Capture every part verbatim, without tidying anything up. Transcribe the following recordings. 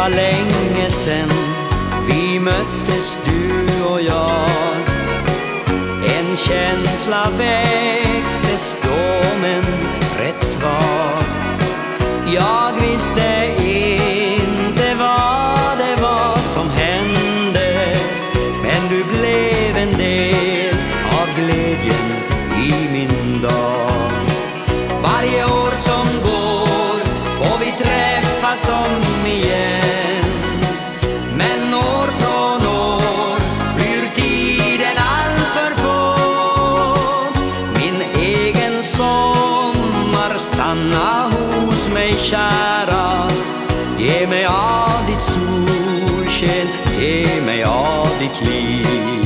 var länge sen vi möttes, du och jag. En känsla väcktes då, men rätt svag. Jag visste inte vad det var som hände, men du blev en del av glädjen i min dag. Varje år som går får vi träffas om igen, men år från år flyr tiden allt för fort. Min egen sommar stanna hos mig, kära. Ge mig av ditt solsken, ge mig av ditt liv.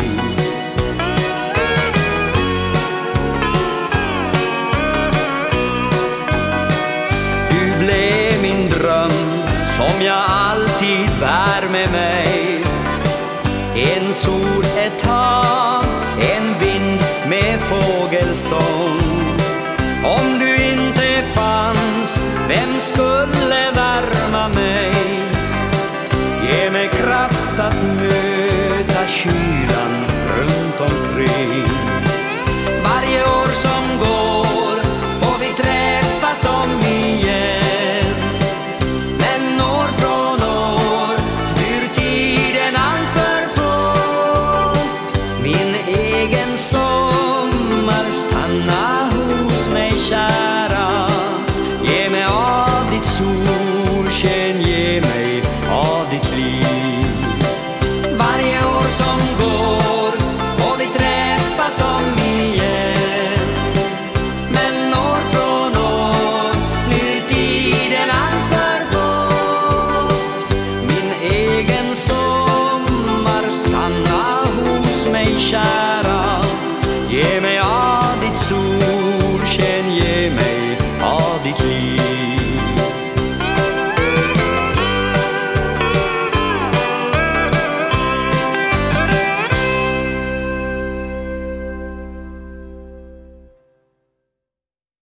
Som jag alltid bär med mig. En sol ett hav, en vind med fågelsång. Om du inte fanns, vem skulle värma mig? Ge mig kraft att möta kylan runt omkring. Varje år som går